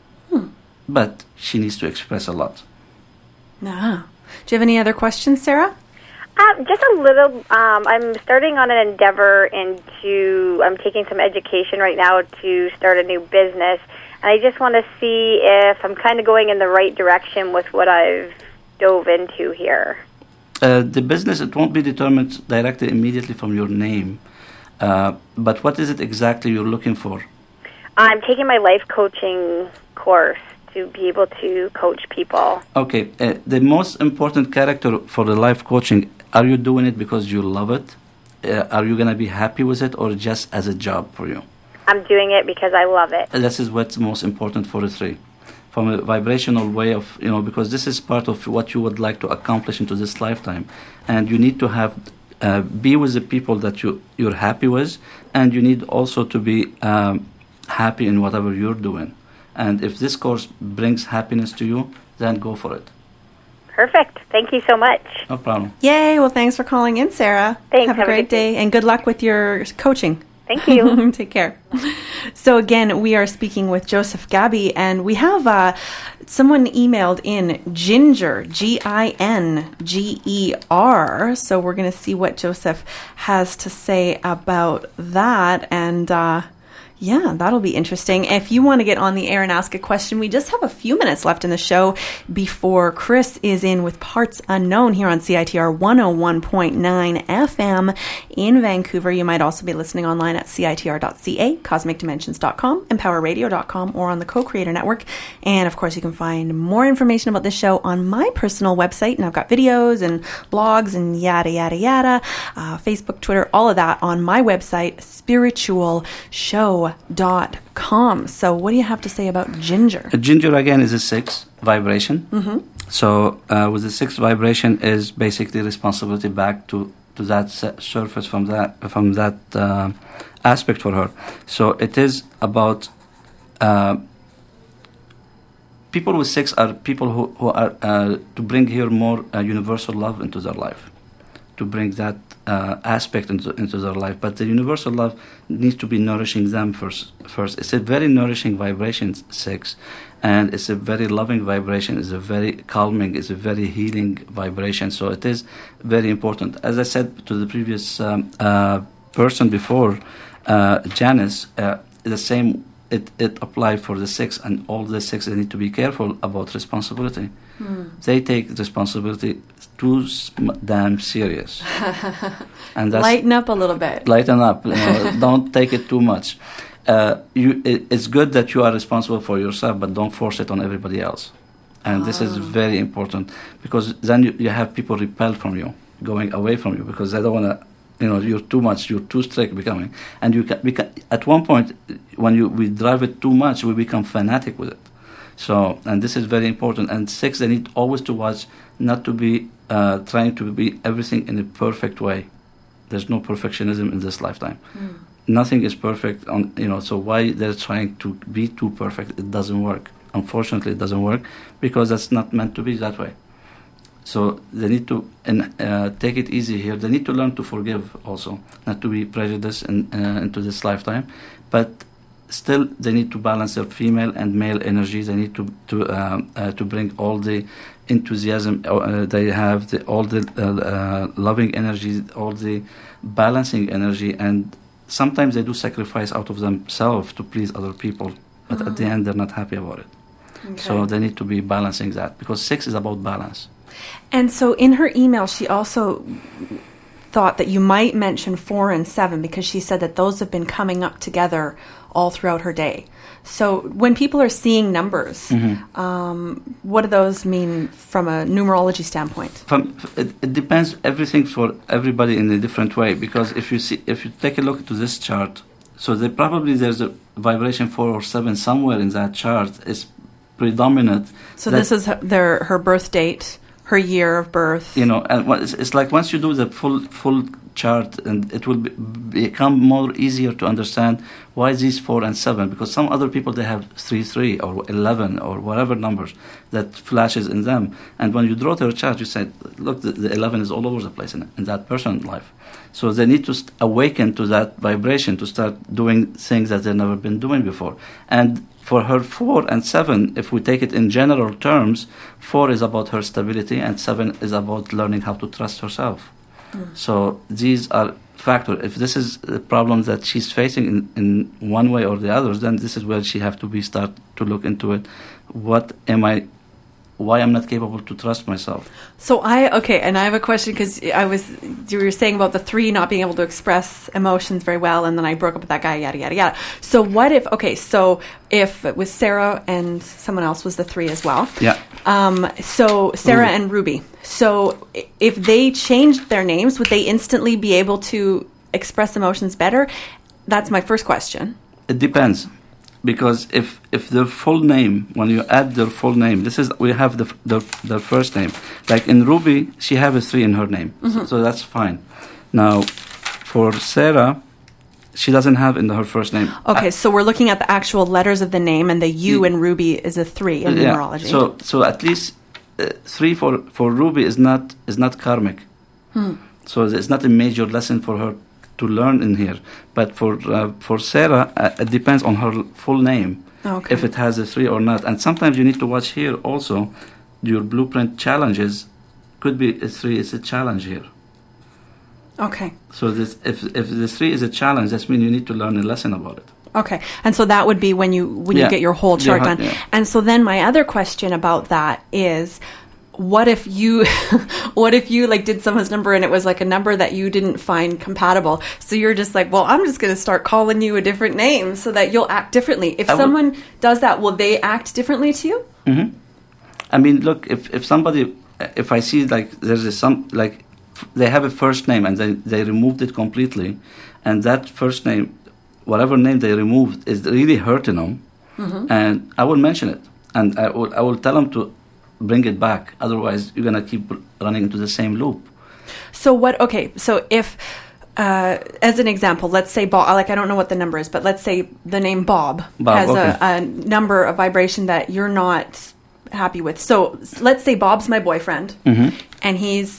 but she needs to express a lot. Do you have any other questions, Sarah? Just a little. I'm starting on an endeavor I'm taking some education right now to start a new business, and I just want to see if I'm kind of going in the right direction with what I've dove into here. The business, it won't be determined directly immediately from your name, but what is it exactly you're looking for? I'm taking my life coaching course to be able to coach people. Okay, the most important character for the life coaching, are you doing it because you love it? Are you going to be happy with it, or just as a job for you? I'm doing it because I love it. This is what's most important for the 3. From a vibrational way of, because this is part of what you would like to accomplish into this lifetime. And you need to have, be with the people that you're happy with, and you need also to be happy in whatever you're doing. And if this course brings happiness to you, then go for it. Perfect. Thank you so much. No problem. Yay. Well, thanks for calling in, Sarah. Thanks. Have a great day, and good luck with your coaching. Thank you. Take care. So again, we are speaking with Joseph Gabby, and we have someone emailed in, Ginger, Ginger. So we're going to see what Joseph has to say about that, and yeah, that'll be interesting. If you want to get on the air and ask a question, we just have a few minutes left in the show before Chris is in with Parts Unknown here on CITR 101.9 FM in Vancouver. You might also be listening online at CITR.ca, CosmicDimensions.com, EmpowerRadio.com, or on the Co-Creator Network. And of course, you can find more information about this show on my personal website. And I've got videos and blogs and yada, yada, yada, Facebook, Twitter, all of that on my website, spiritualshow.com. So what do you have to say about Ginger? Ginger, again, is a 6 vibration. Mm-hmm. So with the 6 vibration is basically responsibility back to that surface from that aspect for her. So it is about people with 6 are people who are to bring here more universal love into their life. to bring that aspect into their life. But the universal love needs to be nourishing them first. It's a very nourishing vibration, 6, and it's a very loving vibration. It's a very calming. It's a very healing vibration. So it is very important. As I said to the previous person before, Janice, the same. It applies for the 6, and all the 6 they need to be careful about responsibility. They take responsibility too damn serious. And that's, lighten up a little bit. Lighten up. Don't take it too much. It's good that you are responsible for yourself, but don't force it on everybody else. And this is very important, because then you have people repelled from you, going away from you, because they don't want to. You're too much, you're too strict becoming. And at one point, when we drive it too much, we become fanatic with it. So, and this is very important. And 6, they need always to watch, not to be trying to be everything in a perfect way. There's no perfectionism in this lifetime. Nothing is perfect, so why they're trying to be too perfect? It doesn't work. Unfortunately, it doesn't work, because that's not meant to be that way. So they need to take it easy here. They need to learn to forgive also, not to be prejudiced into this lifetime. But still, they need to balance their female and male energy. They need to bring all the enthusiasm they have, all the loving energy, all the balancing energy. And sometimes they do sacrifice out of themselves to please other people. But at the end, they're not happy about it. Okay. So they need to be balancing that, because 6 is about balance. And so in her email, she also thought that you might mention 4 and 7, because she said that those have been coming up together all throughout her day. So when people are seeing numbers, what do those mean from a numerology standpoint? It depends, everything for everybody in a different way, because if you take a look at this chart, so there's a vibration 4 or 7 somewhere in that chart is predominant. So this is her birth date, her year of birth. And it's like once you do the full chart, and it will become more easier to understand why these 4 and 7, because some other people, they have 3 or 11 or whatever numbers that flashes in them. And when you draw their chart, you say, look, the 11 is all over the place in that person's life. So they need to awaken to that vibration, to start doing things that they've never been doing before. And for her 4 and 7, if we take it in general terms, 4 is about her stability, and 7 is about learning how to trust herself. So these are factors. If this is the problem that she's facing in one way or the other, then this is where she have to start to look into it. Why I'm not capable to trust myself? So and I have a question, because you were saying about the 3 not being able to express emotions very well, and then I broke up with that guy, yada yada yada. So what if if it was Sarah and someone else was the 3 as well? Yeah. So Sarah and Ruby. So if they changed their names, would they instantly be able to express emotions better? That's my first question. It depends. Because if their full name, when you add their full name, we have their first name. Like in Ruby, she have a 3 in her name, so that's fine. Now, for Sarah, she doesn't have in her first name. Okay, so we're looking at the actual letters of the name, and the U in Ruby is a 3 in numerology. So at least 3 for Ruby is not karmic. So it's not a major lesson for her to learn in here. But for Sarah, it depends on her full name, if it has a 3 or not. And sometimes you need to watch here also, your blueprint challenges could be a 3 is a challenge here. Okay. So if the 3 is a challenge, that means you need to learn a lesson about it. Okay. And so that would be when you get your whole chart done. Yeah. And so then my other question about that is, what if you did someone's number and it was like a number that you didn't find compatible? So you're just like, well, I'm just going to start calling you a different name so that you'll act differently. If someone does that, will they act differently to you? Mm-hmm. I mean, look, if I see like they have a first name and they removed it completely, and that first name, whatever name they removed, is really hurting them, and I will mention it, and I will tell them to bring it back. Otherwise, you're gonna keep running into the same loop. So what? Okay, so if, as an example, let's say Bob. Like, I don't know what the number is, but let's say the name Bob has a number, a vibration that you're not happy with. So let's say Bob's my boyfriend, and he's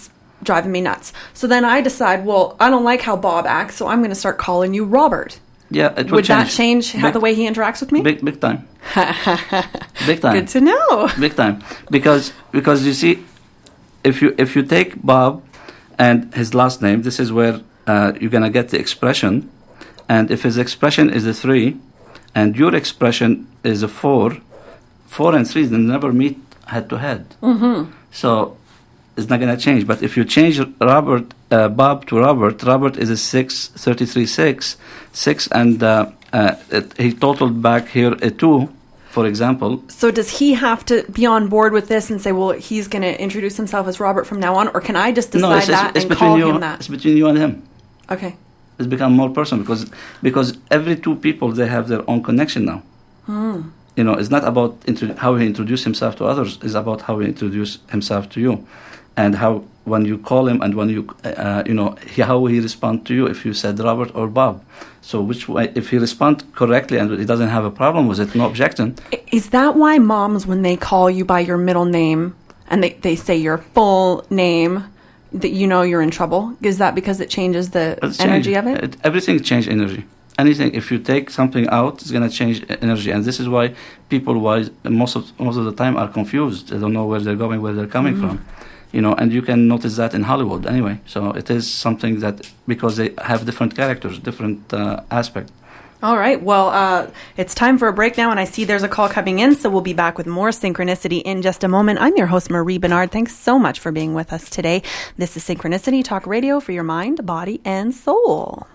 driving me nuts. So then I decide, well, I don't like how Bob acts, so I'm going to start calling you Robert. Yeah, it would that change how the way he interacts with me? Big time. Big time. Good to know. Big time. Because you see, if you take Bob and his last name, this is where you're gonna get the expression. And if his expression is a 3, and your expression is a 4, 4 and 3 they never meet head to head. Mm-hmm. So it's not gonna change. But if you change Bob to Robert is a 6, 33, 6, and he totaled back here a 2, for example. So does he have to be on board with this and say, well, he's going to introduce himself as Robert from now on, or can I just decide and call him that? It's between you and him. Okay. It's become more personal because every 2 people, they have their own connection now. Mm. You know, it's not about how he introduced himself to others. It's about how he introduced himself to you, and how when you call him and when you how he responds to you if you said Robert or Bob. So which way, if he responds correctly and he doesn't have a problem with it, no objection. Is that why moms, when they call you by your middle name and they say your full name, that you know you're in trouble? Is that because it changes the energy of it? Everything changes energy. Anything, if you take something out, it's going to change energy. And this is why people, most of the time, are confused. They don't know where they're going, where they're coming from. You know, and you can notice that in Hollywood anyway. So it is something that, because they have different characters, different aspects. All right. Well, it's time for a break now, and I see there's a call coming in, so we'll be back with more Synchronicity in just a moment. I'm your host, Marie Bernard. Thanks so much for being with us today. This is Synchronicity, talk radio for your mind, body, and soul.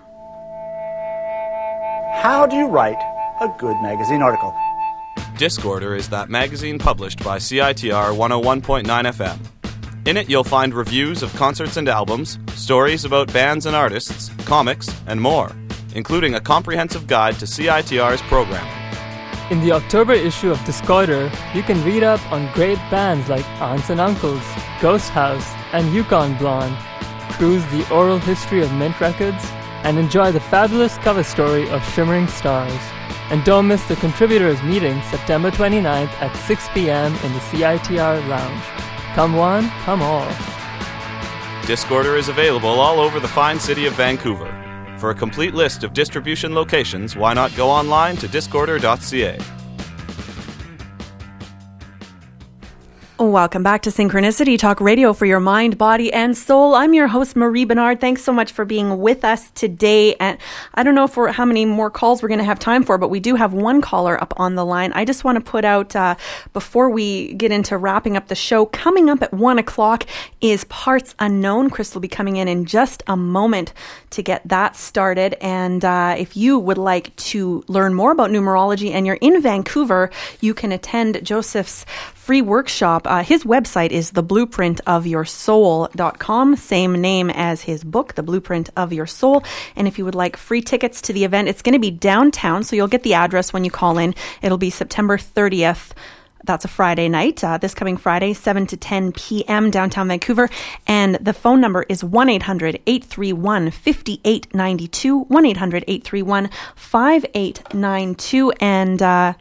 How do you write a good magazine article? Discorder is that magazine published by CITR 101.9 FM. In it, you'll find reviews of concerts and albums, stories about bands and artists, comics, and more, including a comprehensive guide to CITR's programming. In the October issue of Discorder, you can read up on great bands like Aunts and Uncles, Ghost House, and Yukon Blonde, cruise the oral history of Mint Records, and enjoy the fabulous cover story of Shimmering Stars. And don't miss the contributors meeting September 29th at 6 p.m. in the CITR Lounge. Come one, come all. Discorder is available all over the fine city of Vancouver. For a complete list of distribution locations, why not go online to discorder.ca. Welcome back to Synchronicity, talk radio for your mind, body, and soul. I'm your host, Marie Bernard. Thanks so much for being with us today. And I don't know how many more calls we're going to have time for, but we do have one caller up on the line. I just want to put out, before we get into wrapping up the show, coming up at 1 o'clock is Parts Unknown. Chris will be coming in just a moment to get that started. And if you would like to learn more about numerology and you're in Vancouver, you can attend Joseph's free workshop. His website is theblueprintofyoursoul.com, same name as his book, The Blueprint of Your Soul. And if you would like free tickets to the event, it's going to be downtown, so you'll get the address when you call in. It'll be September 30th. That's a Friday night, this coming Friday, 7 to 10 p.m. downtown Vancouver. And the phone number is 1-800-831-5892, 1-800-831-5892. And,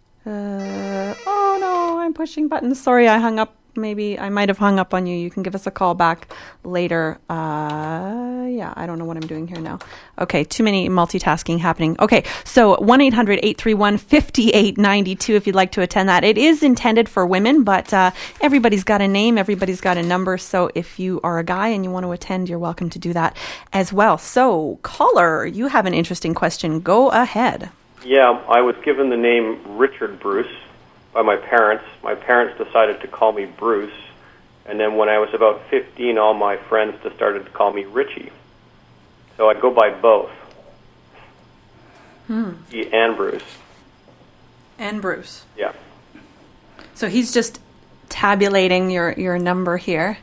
oh no, I'm pushing buttons. Sorry, I hung up. Maybe I might have hung up on you. You can give us a call back later. Yeah, I don't know what I'm doing here now. Okay, too many multitasking happening. Okay, so 1-800-831-5892 if you'd like to attend that. It is intended for women, but everybody's got a name, everybody's got a number. So if you are a guy and you want to attend, you're welcome to do that as well. So, caller, you have an interesting question. Go ahead. Yeah, I was given the name Richard Bruce by my parents. My parents decided to call me Bruce, and then when I was about 15, all my friends just started to call me Richie. So I go by both. He and Bruce. And Bruce. Yeah. So he's just tabulating your number here.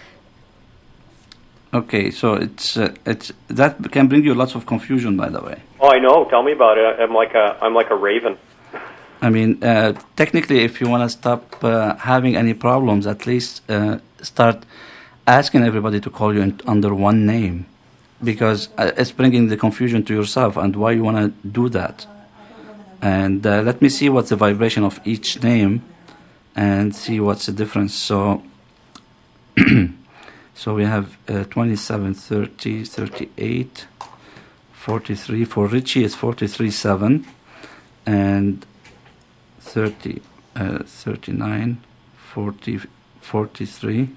Okay, so it's that can bring you lots of confusion, by the way. Oh, I know. Tell me about it. I'm like a raven. I mean, technically, if you want to stop having any problems, at least start asking everybody to call you under one name, because it's bringing the confusion to yourself and why you want to do that. And let me see what's the vibration of each name and see what's the difference. So So we have 27, 30, 38, 43. For Richie, it's 43.7, and 30, 39, 40, 43.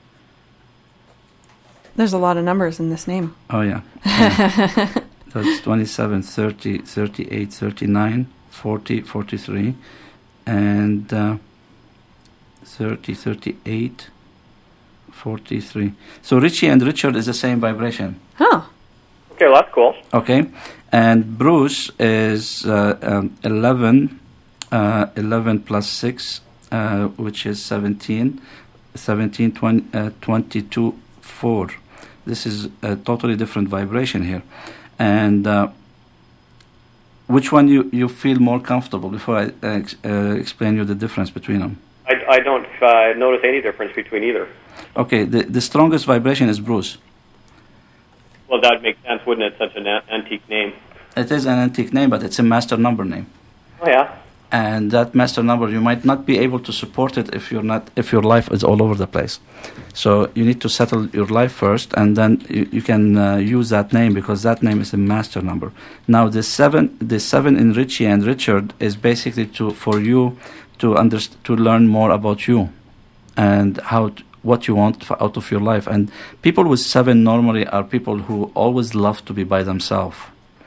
There's a lot of numbers in this name. Oh, yeah. That's 27, 30, 38, 39, 40, 43, and 30, 38, 43. So Richie and Richard is the same vibration. Huh. Okay, well, that's cool. Okay. And Bruce is 11 plus 6, which is 17, 22, 4. This is a totally different vibration here. And which one you feel more comfortable before I explain you the difference between them? I don't notice any difference between either. Okay, the strongest vibration is Bruce. Well, that would make sense, wouldn't it? Such an antique name. It is an antique name, but it's a master number name. Oh, yeah. And that master number, you might not be able to support it if your life is all over the place. So you need to settle your life first, and then you can use that name, because that name is a master number. Now the seven in Richie and Richard is basically for you to learn more about you and what you want out of your life. And people with 7 normally are people who always love to be by themselves.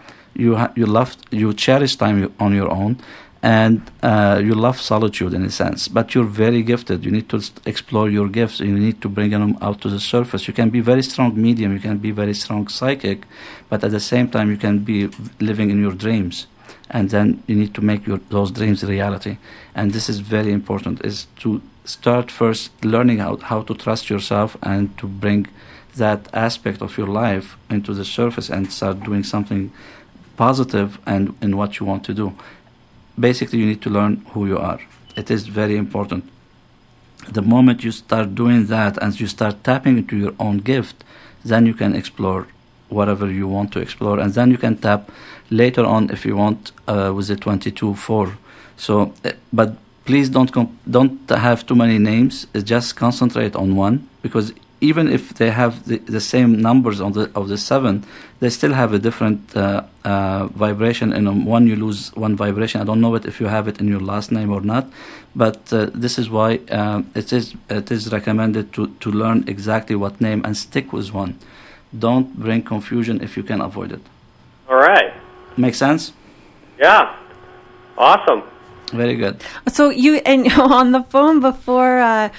You cherish time on your own. And you love solitude in a sense, but you're very gifted. You need to explore your gifts. You need to bring them out to the surface. You can be very strong medium, you can be very strong psychic, but at the same time you can be living in your dreams. And then you need to make those dreams reality. And this is very important, is to start first learning how to trust yourself and to bring that aspect of your life into the surface and start doing something positive and in what you want to do. Basically, you need to learn who you are. It is very important. The moment you start doing that and you start tapping into your own gift, then you can explore whatever you want to explore, and then you can tap later on if you want with the 22-4. So, but please don't have too many names. Just concentrate on one, because even if they have the same numbers of the 7, they still have a different vibration in them. One, you lose one vibration. I don't know if you have it in your last name or not, but this is why it is recommended to learn exactly what name and stick with one. Don't bring confusion if you can avoid it. All right. Make sense? Yeah. Awesome. Very good. So on the phone before I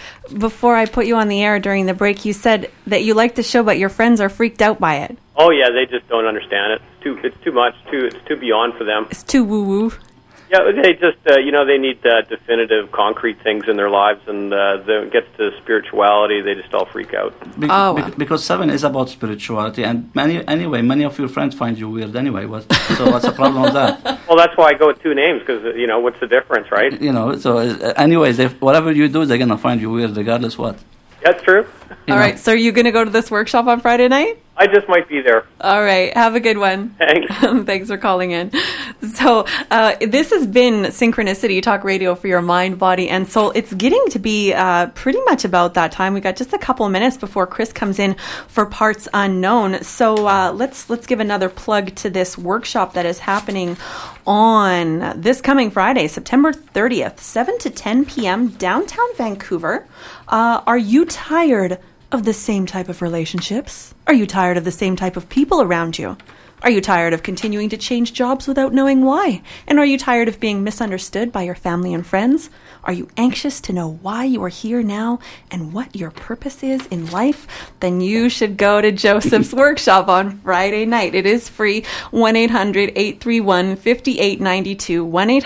put you on the air during the break, you said that you like the show, but your friends are freaked out by it. Oh yeah, they just don't understand it. It's too much. It's too beyond for them. It's too woo woo. Yeah, they just they need definitive, concrete things in their lives, and when it gets to spirituality, they just all freak out. Because 7 is about spirituality, and many of your friends find you weird anyway. So what's the problem with that? Well, that's why I go with 2 names, because what's the difference, right? So anyways, whatever you do, they're gonna find you weird regardless what. That's true. All right, so are you gonna go to this workshop on Friday night? I just might be there. All right. Have a good one. Thanks. Thanks for calling in. So this has been Synchronicity Talk Radio for your mind, body, and soul. It's getting to be pretty much about that time. We got just a couple of minutes before Chris comes in for Parts Unknown. So let's give another plug to this workshop that is happening on this coming Friday, September 30th, 7 to 10 p.m. downtown Vancouver. Are you tired of the same type of relationships? Are you tired of the same type of people around you? Are you tired of continuing to change jobs without knowing why? And are you tired of being misunderstood by your family and friends? Are you anxious to know why you are here now and what your purpose is in life? Then you should go to Joseph's workshop on Friday night. It is free. 1-800-831-5892.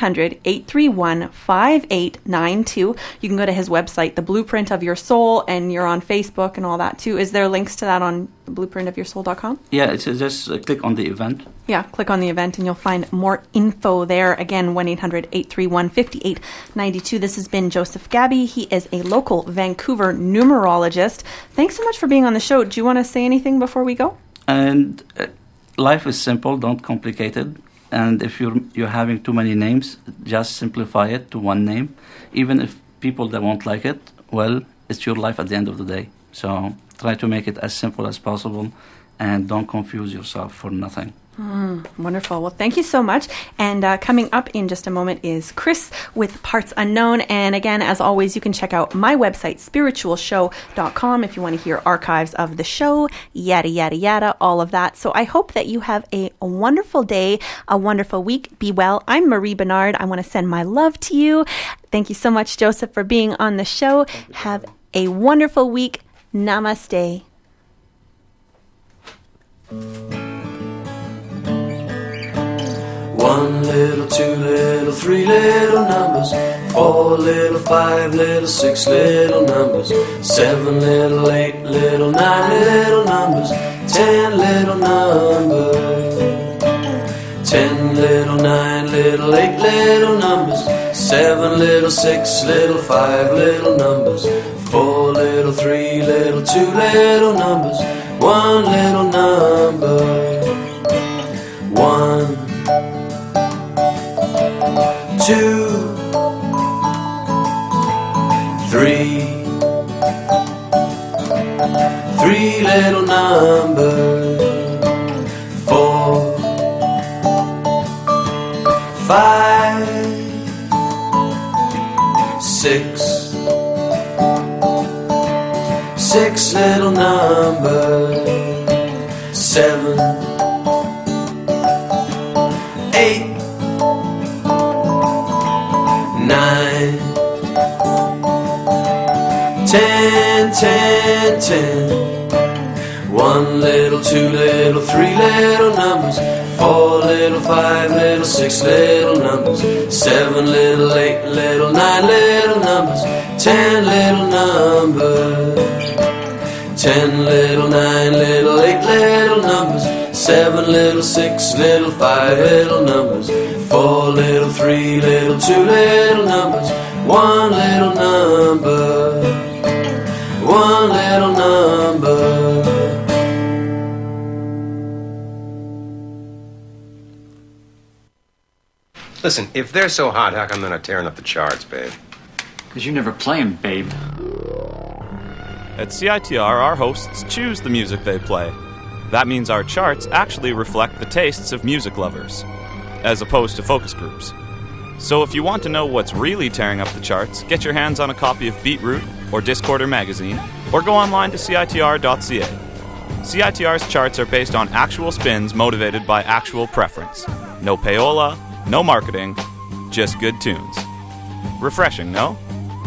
1-800-831-5892. You can go to his website, The Blueprint of Your Soul, and you're on Facebook and all that too. Is there links to that on blueprintofyoursoul.com? Yeah, it's just click on the event. Yeah, click on the event and you'll find more info there. Again, 1-800-831-5892. This has been Joseph Gabby. He is a local Vancouver numerologist. Thanks so much for being on the show. Do you want to say anything before we go? And life is simple, don't complicate it. And if you're having too many names, just simplify it to one name. Even if people that won't like it, well, it's your life at the end of the day. So try to make it as simple as possible, and don't confuse yourself for nothing. Wonderful. Well, thank you so much. And coming up in just a moment is Chris with Parts Unknown. And again, as always, you can check out my website, spiritualshow.com, if you want to hear archives of the show, yada, yada, yada, all of that. So I hope that you have a wonderful day, a wonderful week. Be well. I'm Marie Bernard. I want to send my love to you. Thank you so much, Joseph, for being on the show. Have a wonderful week. Namaste. One little, two little, three little numbers, 4 little, 5 little, 6 little numbers, 7 little, 8 little, 9 little numbers, 10 little numbers, 10 little, 9 little, 8 little numbers, 7 little, 6 little, 5 little numbers, 4 little, 3 little, 2 little numbers, 1 little number, 1, 2, 3, 3 little numbers, 4, 5, 6, 6 little numbers, 7, 8, 9, 10, 10, 10. 1 little, 2 little, 3 little numbers, 4 little, 5 little, 6 little numbers, 7 little, 8 little, 9 little numbers, 10 little numbers, 10 little, 9 little, 8 little numbers, 7 little, 6 little, 5 little numbers, 4 little, 3 little, 2 little numbers, 1 little number, 1 little number. Listen, if they're so hot, how come they're not tearing up the charts, babe? Because you never play them, babe. At CITR, our hosts choose the music they play. That means our charts actually reflect the tastes of music lovers, as opposed to focus groups. So if you want to know what's really tearing up the charts, get your hands on a copy of Beatroot or Discorder magazine, or go online to CITR.ca. CITR's charts are based on actual spins motivated by actual preference. No payola, no marketing, just good tunes. Refreshing, no?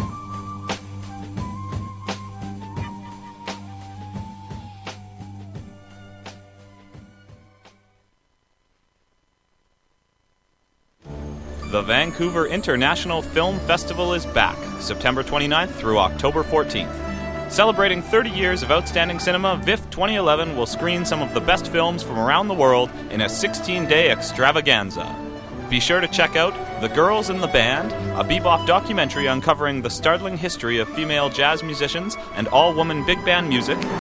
The Vancouver International Film Festival is back, September 29th through October 14th. Celebrating 30 years of outstanding cinema, VIFF 2011 will screen some of the best films from around the world in a 16-day extravaganza. Be sure to check out The Girls in the Band, a bebop documentary uncovering the startling history of female jazz musicians and all-woman big band music